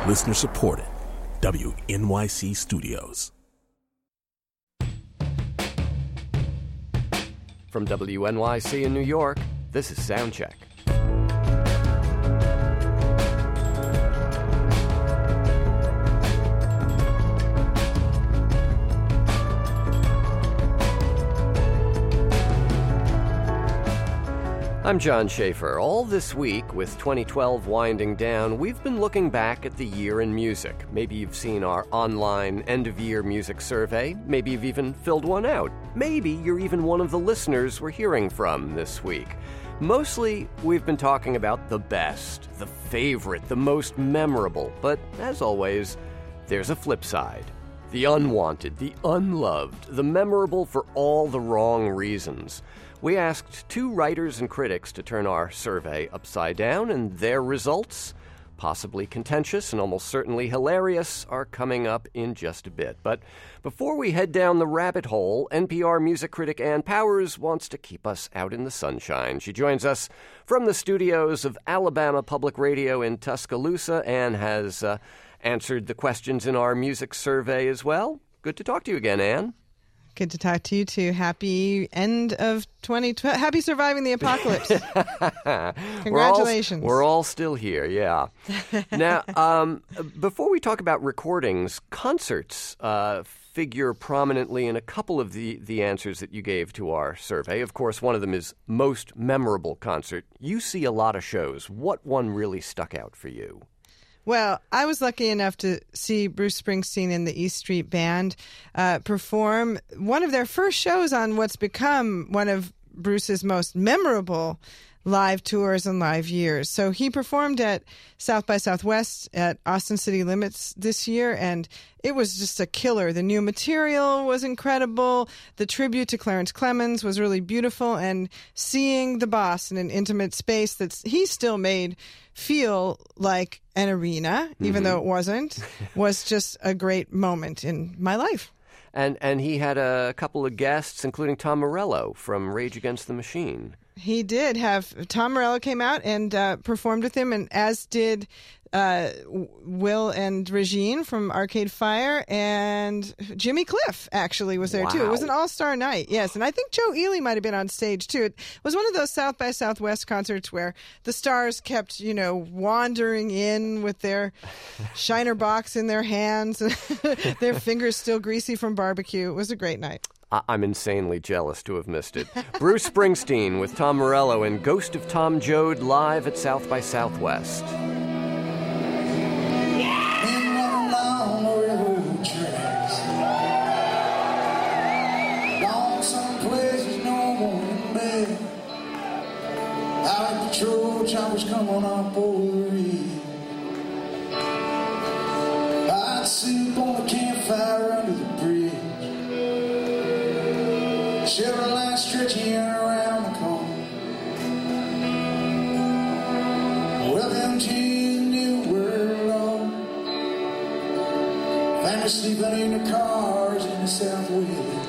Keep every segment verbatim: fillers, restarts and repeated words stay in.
Listener supported. W N Y C Studios. From W N Y C in New York, this is Soundcheck. I'm John Schaefer. All this week, with twenty twelve winding down, we've been looking back at the year in music. Maybe you've seen our online end-of-year music survey. Maybe you've even filled one out. Maybe you're even one of the listeners we're hearing from this week. Mostly, we've been talking about the best, the favorite, the most memorable. But, as always, there's a flip side. The unwanted, the unloved, the memorable for all the wrong reasons. We asked two writers and critics to turn our survey upside down, and their results, possibly contentious and almost certainly hilarious, are coming up in just a bit. But before we head down the rabbit hole, N P R music critic Ann Powers wants to keep us out in the sunshine. She joins us from the studios of Alabama Public Radio in Tuscaloosa and has uh, answered the questions in our music survey as well. Good to talk to you again, Ann. Good to talk to you, too. Happy end of twenty twelve. Happy surviving the apocalypse. Congratulations. We're all, we're all still here, yeah. Now, um, before we talk about recordings, concerts uh, figure prominently in a couple of the, the answers that you gave to our survey. Of course, one of them is most memorable concert. You see a lot of shows. What one really stuck out for you? Well, I was lucky enough to see Bruce Springsteen and the East Street Band uh, perform one of their first shows on what's become one of Bruce's most memorable live tours and live years. So he performed at South by Southwest at Austin City Limits this year, and it was just a killer. The new material was incredible. The tribute to Clarence Clemons was really beautiful, and seeing the boss in an intimate space that he still made feel like an arena, even mm-hmm. though it wasn't, was just a great moment in my life. And and he had a couple of guests, including Tom Morello from Rage Against the Machine. He did have Tom Morello came out and uh, performed with him, and as did uh, Will and Regine from Arcade Fire, and Jimmy Cliff actually was there wow. too. It was an all-star night, yes, and I think Joe Ely might have been on stage too. It was one of those South by Southwest concerts where the stars kept, you know, wandering in with their Shiner box in their hands, their fingers still greasy from barbecue. It was a great night. I'm insanely jealous to have missed it. Bruce Springsteen with Tom Morello and Ghost of Tom Joad live at South by Southwest. Was coming up over here. I'd sleep on the campfire under the bridge. Chevrolet stretching around the corner. Welcome to the new world. Family sleeping in the cars in the Southwest.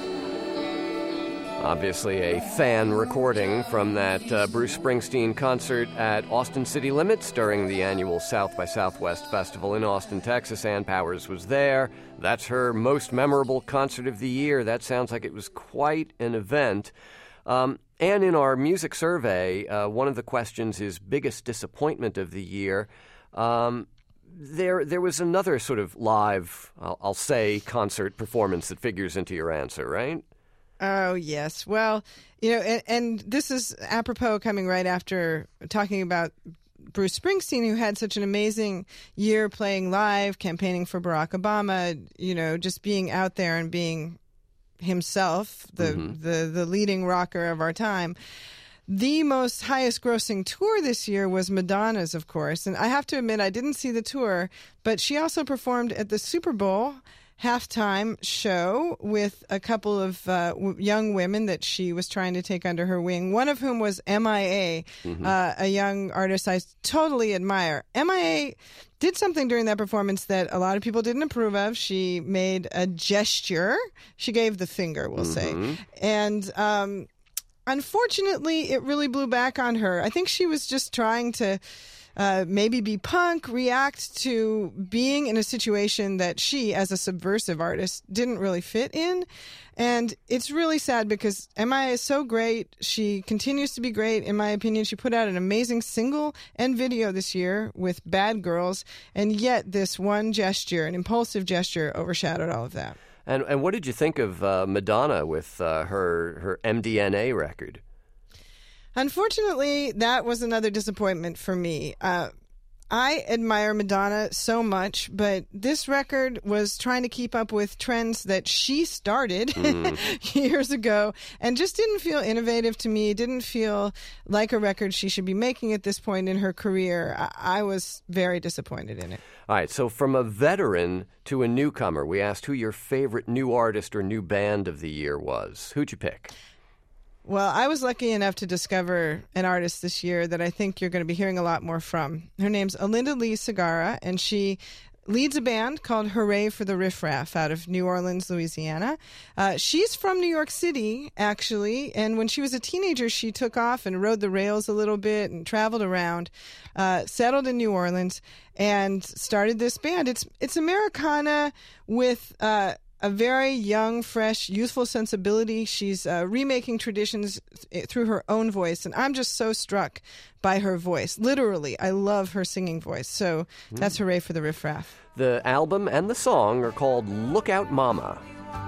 Obviously a fan recording from that uh, Bruce Springsteen concert at Austin City Limits during the annual South by Southwest Festival in Austin, Texas. Ann Powers was there. That's her most memorable concert of the year. That sounds like it was quite an event. Um, and in our music survey, uh, one of the questions is biggest disappointment of the year. Um, there, there was another sort of live, I'll, I'll say, concert performance that figures into your answer, right? Oh, yes. Well, you know, and, and this is apropos coming right after talking about Bruce Springsteen, who had such an amazing year playing live, campaigning for Barack Obama, you know, just being out there and being himself, the, mm-hmm. the, the leading rocker of our time. The most highest grossing tour this year was Madonna's, of course. And I have to admit, I didn't see the tour, but she also performed at the Super Bowl halftime show with a couple of uh, w- young women that she was trying to take under her wing, one of whom was M I A, mm-hmm. uh, a young artist I totally admire. M I A did something during that performance that a lot of people didn't approve of. She made a gesture. She gave the finger, we'll mm-hmm. say. And um, unfortunately, it really blew back on her. I think she was just trying to uh, maybe be punk, react to being in a situation that she, as a subversive artist, didn't really fit in. And it's really sad because M I is so great. She continues to be great, in my opinion. She put out an amazing single and video this year with Bad Girls, and yet this one gesture, an impulsive gesture, overshadowed all of that. And and what did you think of uh, Madonna with uh, her her M D N A record? Unfortunately, that was another disappointment for me. Uh, I admire Madonna so much, but this record was trying to keep up with trends that she started mm. years ago and just didn't feel innovative to me. It didn't feel like a record she should be making at this point in her career. I, I was very disappointed in it. All right, so from a veteran to a newcomer, we asked who your favorite new artist or new band of the year was. Who'd you pick? Well, I was lucky enough to discover an artist this year that I think you're going to be hearing a lot more from. Her name's Alinda Lee Segarra, and she leads a band called Hooray for the Riff Raff out of New Orleans, Louisiana. Uh, she's from New York City, actually, and when she was a teenager, she took off and rode the rails a little bit and traveled around, uh, settled in New Orleans, and started this band. It's it's Americana with Uh, a very young, fresh, youthful sensibility. She's uh, remaking traditions th- through her own voice, and I'm just so struck by her voice. Literally, I love her singing voice. So mm. that's Hooray for the Riff Raff. The album and the song are called Look Out Mama.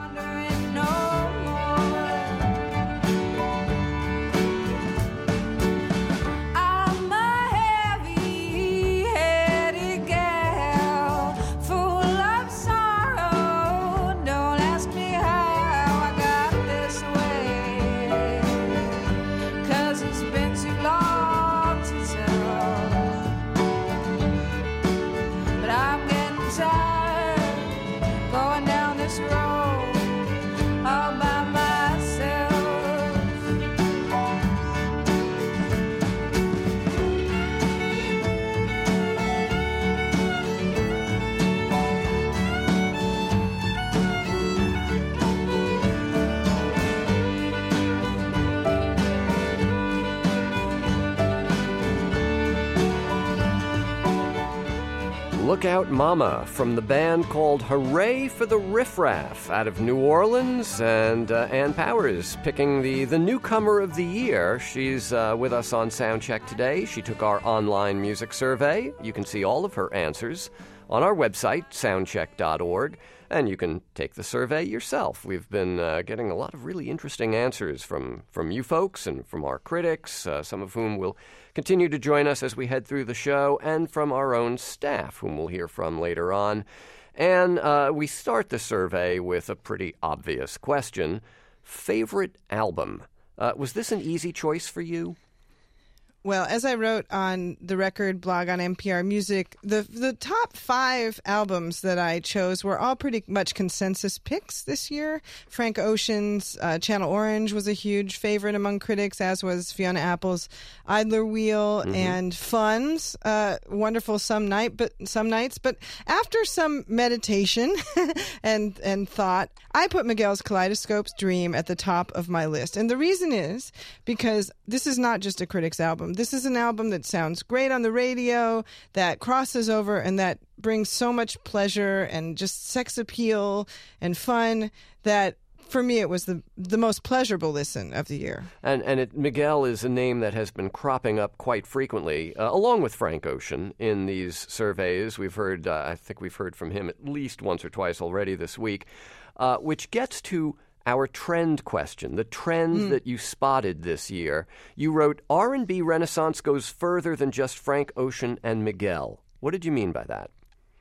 Look Out Mama from the band called Hooray for the Riff Raff out of New Orleans, and uh, Ann Powers picking the, the newcomer of the year. She's uh, with us on Soundcheck today. She took our online music survey. You can see all of her answers on our website, soundcheck dot org, and you can take the survey yourself. We've been uh, getting a lot of really interesting answers from, from you folks and from our critics, uh, some of whom will continue to join us as we head through the show, and from our own staff, whom we'll hear from later on. And uh, we start the survey with a pretty obvious question. Favorite album? Uh, was this an easy choice for you? Well, as I wrote on the record blog on N P R Music, the the top five albums that I chose were all pretty much consensus picks this year. Frank Ocean's uh, Channel Orange was a huge favorite among critics, as was Fiona Apple's Idler Wheel, mm-hmm. and Fun's uh, wonderful Some Night, but Some Nights. But after some meditation and and thought, I put Miguel's Kaleidoscope's Dream at the top of my list. And the reason is because this is not just a critic's album. This is an album that sounds great on the radio, that crosses over, and that brings so much pleasure and just sex appeal and fun that, for me, it was the the most pleasurable listen of the year. And and it, Miguel is a name that has been cropping up quite frequently, uh, along with Frank Ocean, in these surveys. We've heard, uh, I think we've heard from him at least once or twice already this week, uh, which gets to our trend question, the trend mm. that you spotted this year. You wrote, R and B Renaissance goes further than just Frank Ocean and Miguel. What did you mean by that?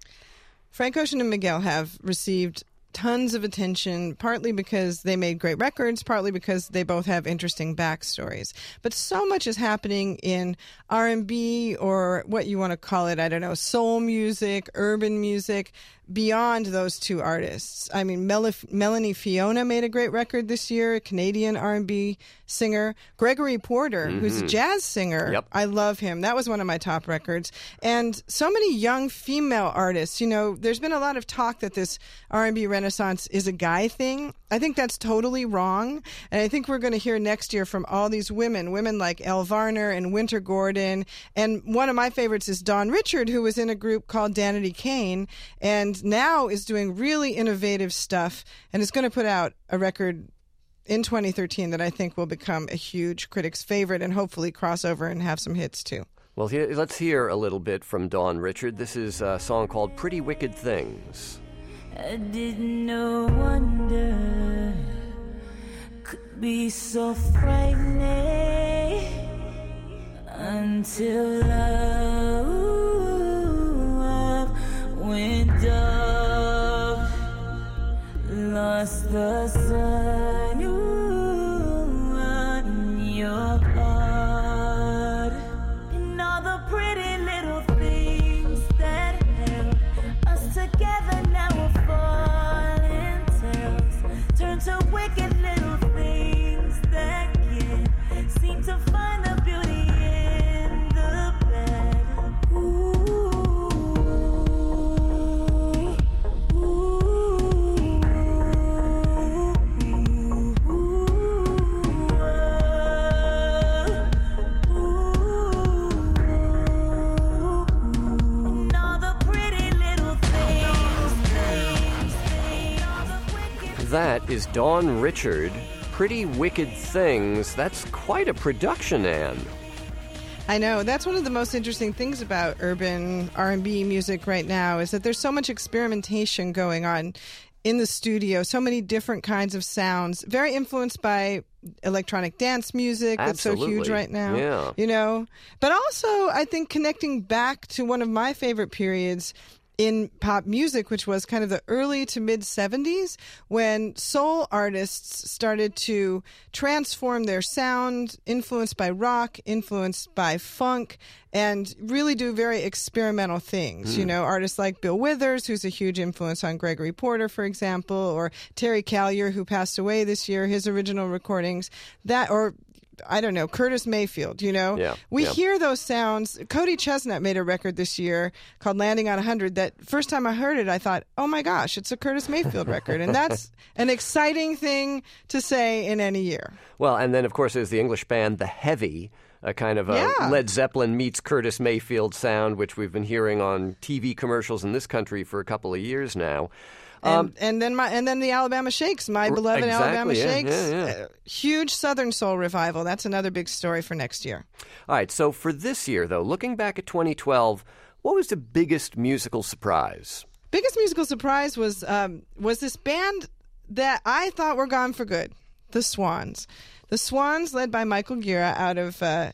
Frank Ocean and Miguel have received tons of attention, partly because they made great records, partly because they both have interesting backstories. But so much is happening in R and B, or what you want to call it, I don't know, soul music, urban music, beyond those two artists. I mean, Mel- Melanie Fiona made a great record this year, a Canadian R and B singer. Gregory Porter, Mm-hmm. who's a jazz singer. Yep. I love him. That was one of my top records. And so many young female artists. You know, there's been a lot of talk that this R and B renaissance is a guy thing. I think that's totally wrong. And I think we're going to hear next year from all these women, women like Elle Varner and Winter Gordon. And one of my favorites is Dawn Richard, who was in a group called Danity Kane and now is doing really innovative stuff and is going to put out a record in twenty thirteen that I think will become a huge critic's favorite and hopefully cross over and have some hits too. Well, here, let's hear a little bit from Dawn Richard. This is a song called Pretty Wicked Things. I didn't know wonder could be so frightening until love went dark, lost the sun ooh, on your heart, and all the pretty little things that held us together now are falling tales, turn to wicked little things that can't seem to find the beauty in the bad. Ooh, ooh, ooh, ooh, and all the pretty little things, things, things, all the wicked. That is Dawn Richard, Pretty Wicked Things. That's quite a production, Anne. I know. That's one of the most interesting things about urban R and B music right now is that there's so much experimentation going on in the studio, so many different kinds of sounds, very influenced by electronic dance music that's so huge Absolutely. right now. Yeah. You know, but also I think connecting back to one of my favorite periods in pop music, which was kind of the early to mid seventies, when soul artists started to transform their sound, influenced by rock, influenced by funk, and really do very experimental things. You know, artists like Bill Withers, who's a huge influence on Gregory Porter, for example, or Terry Callier, who passed away this year, his original recordings, that, or I don't know, Curtis Mayfield, you know? Yeah, we yeah. hear those sounds. Cody Chestnut made a record this year called Landing on one hundred that first time I heard it, I thought, oh my gosh, it's a Curtis Mayfield record. And that's an exciting thing to say in any year. Well, and then, of course, there's the English band The Heavy, a kind of a Yeah. Led Zeppelin meets Curtis Mayfield sound, which we've been hearing on T V commercials in this country for a couple of years now. And, and then my and then the Alabama Shakes, my beloved exactly, Alabama yeah, Shakes, yeah, yeah. uh, huge Southern Soul revival. That's another big story for next year. All right, so for this year, though, looking back at twenty twelve, what was the biggest musical surprise? Biggest musical surprise was um, was this band that I thought were gone for good, the Swans. The Swans, led by Michael Gira out of uh,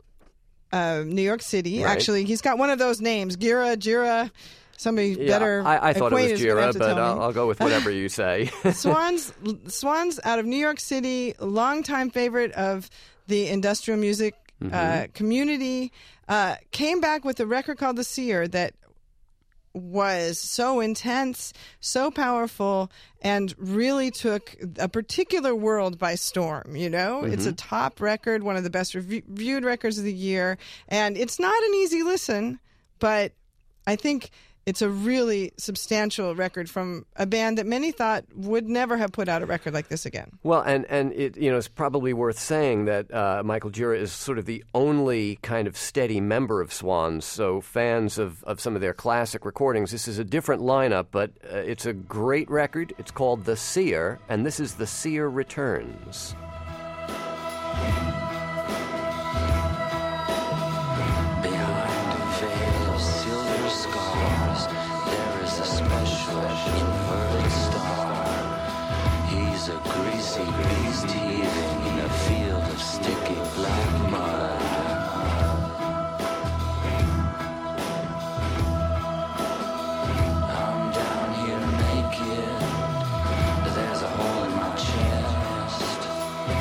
uh, New York City. Right. Actually, he's got one of those names, Gira, Gira. Somebody Yeah, better. I, I thought it acquainted was is gonna have Gira, to but tell I'll, me. I'll go with whatever you say. Swans, Swans out of New York City, longtime favorite of the industrial music uh, community, uh, came back with a record called The Seer that was so intense, so powerful, and really took a particular world by storm. You know, it's a top record, one of the best rev- reviewed records of the year, and it's not an easy listen, but I think it's a really substantial record from a band that many thought would never have put out a record like this again. Well, and, and it you know it's probably worth saying that uh, Michael Gira is sort of the only kind of steady member of Swans. So fans of, of some of their classic recordings, this is a different lineup, but uh, it's a great record. It's called The Seer, and this is The Seer Returns. Behind a veil of silver scars, there is a special inverted star. He's a greasy beast heaving in a field of sticky black mud. I'm down here naked. There's a hole in my chest.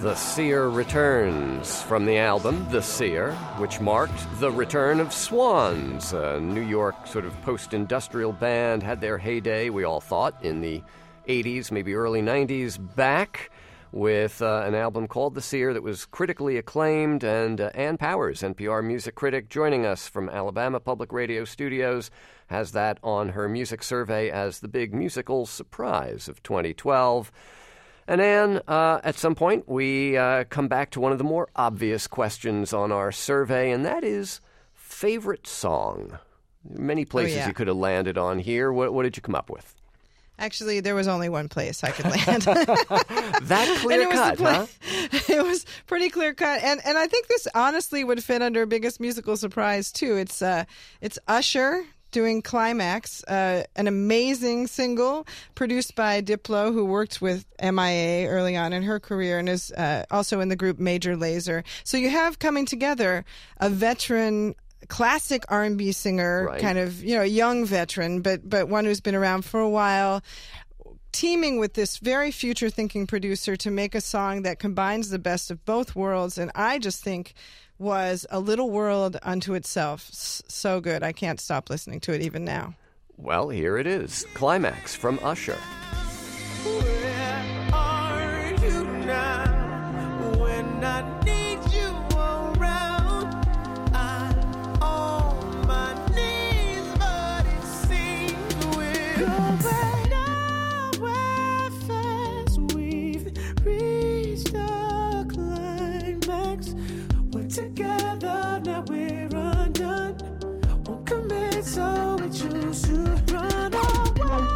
The Seer returns from the album The Seer, which marked the return of Swans, a New York sort of post-industrial band, had their heyday, we all thought, in the eighties, maybe early nineties, back with uh, an album called The Seer that was critically acclaimed, and uh, Ann Powers, N P R music critic, joining us from Alabama Public Radio Studios, has that on her music survey as the big musical surprise of twenty twelve. And Ann, uh, at some point, we uh, come back to one of the more obvious questions on our survey, and that is favorite song. Many places oh, yeah. you could have landed on here. What, what did you come up with? Actually, there was only one place I could land. That clear cut, pla- huh? It was pretty clear cut, and and I think this honestly would fit under biggest musical surprise too. It's uh, it's Usher doing Climax, uh, an amazing single produced by Diplo, who worked with M I A early on in her career and is uh, also in the group Major Lazer. So you have coming together a veteran classic R and B singer, right. kind of, you know, a young veteran, but but one who's been around for a while, teaming with this very future-thinking producer to make a song that combines the best of both worlds. And I just think was a little world unto itself. S- so good. I can't stop listening to it even now. Well, here it is. Climax from Usher. Where are you now when I need you around? I'm on my knees, but it seems we're going nowhere fast. We've reached the climax. We're together, now we're undone. Won't commit, so we choose to run away.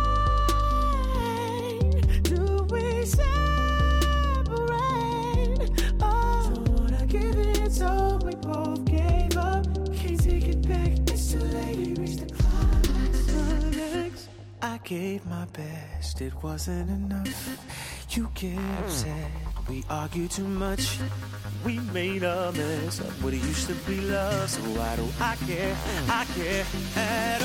Do we separate? Oh, don't wanna give it, so we both gave up. Can't take it back, it's too late, we reached the climax. I gave my best, it wasn't enough. You get upset, we argue too much. We made a mess of what it used to be love. So why do I care? I care at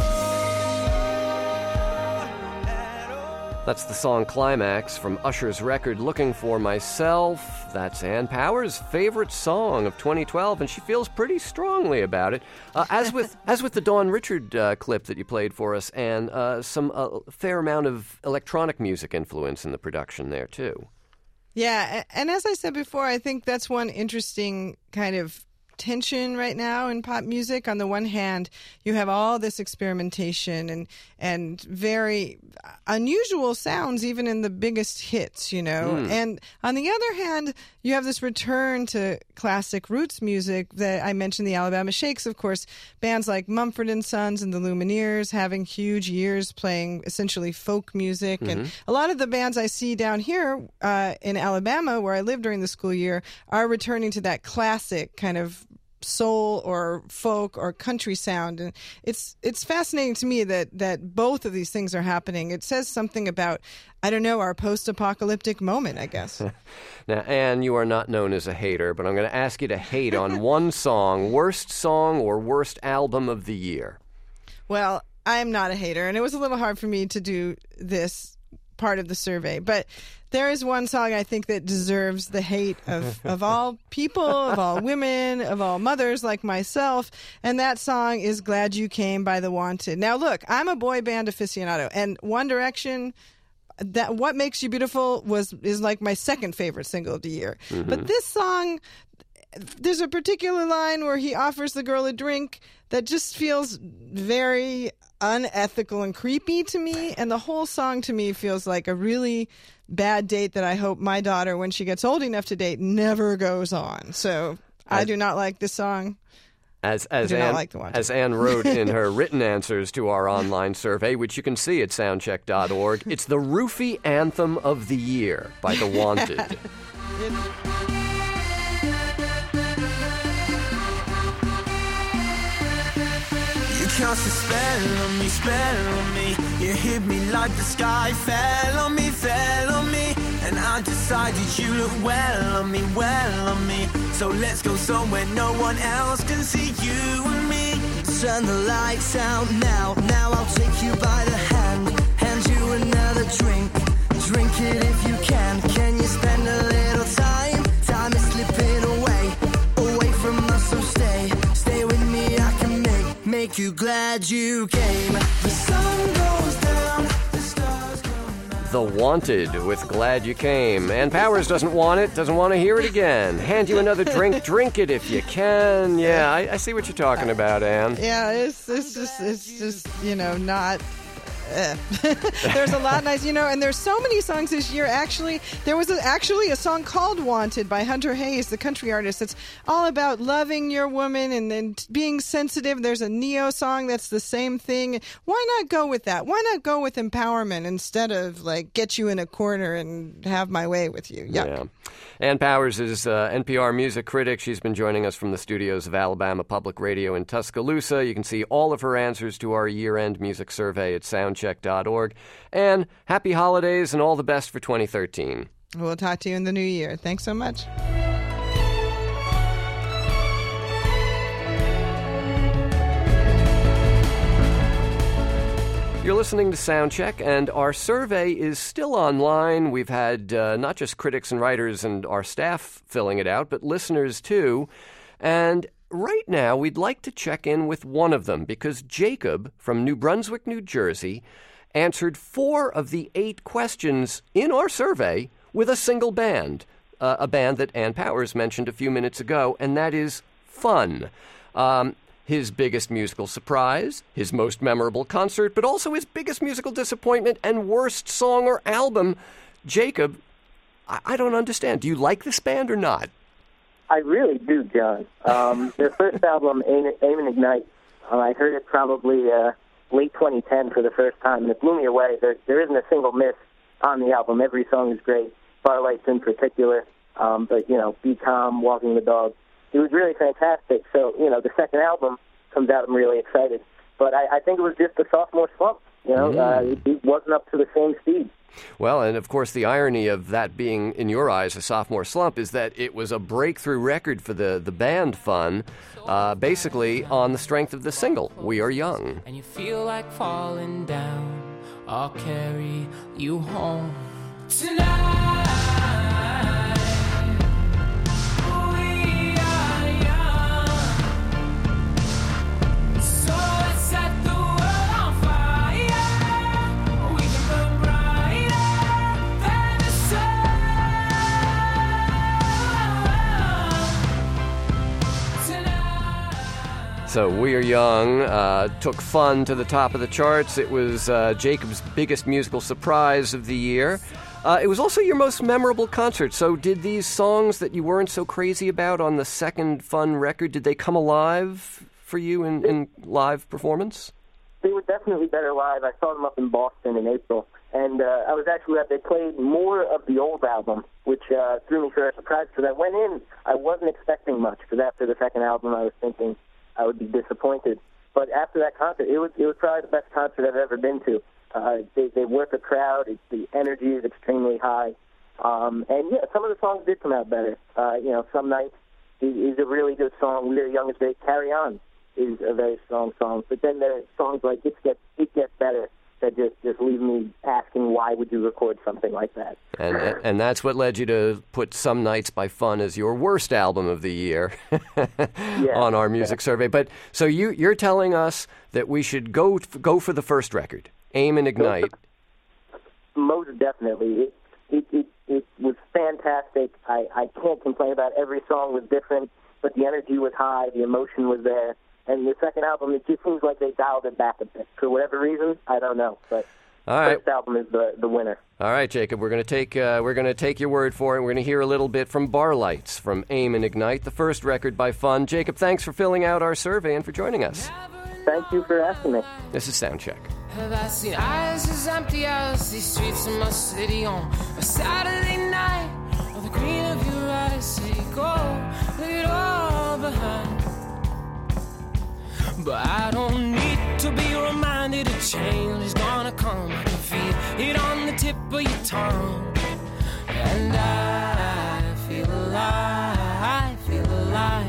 all, at all. That's the song Climax from Usher's record Looking for Myself. That's Ann Powers' favorite song of twenty twelve, and she feels pretty strongly about it. Uh, as with as with the Dawn Richard uh, clip that you played for us, and uh, some uh, fair amount of electronic music influence in the production there, too. Yeah, a- and as I said before, I think that's one interesting kind of tension right now in pop music. On the one hand, you have all this experimentation and and very unusual sounds, even in the biggest hits, you know. Mm. And on the other hand, you have this return to classic roots music that I mentioned, the Alabama Shakes, of course, bands like Mumford and Sons and the Lumineers having huge years playing essentially folk music. Mm-hmm. And a lot of the bands I see down here uh, in Alabama, where I lived during the school year, are returning to that classic kind of soul or folk or country sound. And it's it's fascinating to me that that both of these things are happening. It says something about, I don't know, our post-apocalyptic moment, I guess. Now, Ann, you are not known as a hater, but I'm going to ask you to hate on one song. Worst song or worst album of the year? Well, I'm not a hater, and it was a little hard for me to do this part of the survey, but there is one song I think that deserves the hate of, of all people, of all women, of all mothers like myself, and that song is Glad You Came by The Wanted. Now, look, I'm a boy band aficionado, and One Direction, that What Makes You Beautiful was is like my second favorite single of the year. Mm-hmm. But this song, there's a particular line where he offers the girl a drink that just feels very unethical and creepy to me, and the whole song to me feels like a really bad date that I hope my daughter, when she gets old enough to date, never goes on. So I, I do not like this song. As as I do not Ann, like the Wanted. as Ann wrote in her written answers to our online survey, which you can see at soundcheck dot org, it's the roofie anthem of the year by The Wanted. It, You cast a spell on me, spell on me. You hit me like the sky fell on me, fell on me. And I decided you look well on me, well on me. So let's go somewhere no one else can see you and me. Turn the lights out now, now I'll take you by the hand. Hand you another drink, drink it if you can. Can you spend a little time glad you came. The sun goes down, the stars come out. The Wanted with Glad You Came. Ann Powers doesn't want it, doesn't want to hear it again. Hand you another drink, drink it if you can. Yeah, I, I see what you're talking about, Ann. Yeah, it's it's just it's just you know not. Eh. There's a lot nice, you know, and there's so many songs this year. Actually, there was a, actually a song called "Wanted" by Hunter Hayes, the country artist. It's all about loving your woman and then t- being sensitive. There's a Neo song that's the same thing. Why not go with that? Why not go with empowerment instead of like get you in a corner and have my way with you? Yuck. Yeah. Ann Powers is uh, N P R music critic. She's been joining us from the studios of Alabama Public Radio in Tuscaloosa. You can see all of her answers to our year-end music survey at soundcheck dot org. And happy holidays and all the best for twenty thirteen. We'll talk to you in the new year. Thanks so much. You're listening to Soundcheck, and our survey is still online. We've had uh, not just critics and writers and our staff filling it out, but listeners too. And right now, we'd like to check in with one of them, because Jacob from New Brunswick, New Jersey, answered four of the eight questions in our survey with a single band, uh, a band that Ann Powers mentioned a few minutes ago, and that is Fun. Um, his biggest musical surprise, his most memorable concert, but also his biggest musical disappointment and worst song or album. Jacob, I, I don't understand. Do you like this band or not? I really do, John. Um, their first album, Aim, Aim and Ignite, uh, I heard it probably uh, late twenty ten for the first time, and it blew me away. There, there isn't a single miss on the album. Every song is great, Starlights in particular, um, but, you know, Be Calm, Walking the Dog. It was really fantastic. So, you know, the second album comes out, I'm really excited. But I, I think it was just a sophomore slump. You know, mm. uh, it, it wasn't up to the same speed. Well, and of course, the irony of that being, in your eyes, a sophomore slump is that it was a breakthrough record for the, the band Fun, uh, basically on the strength of the single, We Are Young. And you feel like falling down, I'll carry you home tonight. So We Are Young uh, took Fun to the top of the charts. It was uh, Jacob's biggest musical surprise of the year. Uh, it was also your most memorable concert. So did these songs that you weren't so crazy about on the second Fun record, did they come alive for you in, in live performance? They were definitely better live. I saw them up in Boston in April. And uh, I was actually at, they played more of the old album, which uh, threw me for a surprise, because I went in, I wasn't expecting much, because after the second album I was thinking I would be disappointed. But after that concert, it was it was probably the best concert I've ever been to. Uh, they, they work a crowd. It, the energy is extremely high. Um, and, yeah, some of the songs did come out better. Uh, you know, Some Nights is, is a really good song. We Are Young as They Carry On is a very strong song. But then there are songs like It Gets, it Gets Better that just, just leave me asking, why would you record something like that? And and that's what led you to put Some Nights by Fun as your worst album of the year yeah, on our music yeah. survey. But so you, you're telling us that we should go go for the first record, Aim and Ignite. Most definitely. It, it, it, it was fantastic. I, I can't complain about it. Every song was different, but the energy was high, the emotion was there. And the second album, it just seems like they dialed it back a bit. For whatever reason, I don't know. But All right. the first album is the, the winner. All right, Jacob, we're going to take uh, we're going to take your word for it. We're going to hear a little bit from Bar Lights from Aim and Ignite, the first record by Fun. Jacob, thanks for filling out our survey and for joining us. Thank you for asking me. This is Soundcheck. Have I seen eyes as empty as these streets in my city on a Saturday night? Or the green of your eyes say go, leave it all behind. But I don't need to be reminded a change is gonna come. I can feel it on the tip of your tongue. And I feel alive, feel alive.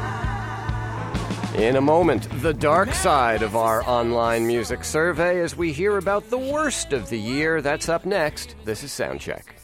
In a moment, the dark side of our online music survey as we hear about the worst of the year. That's up next. This is Soundcheck.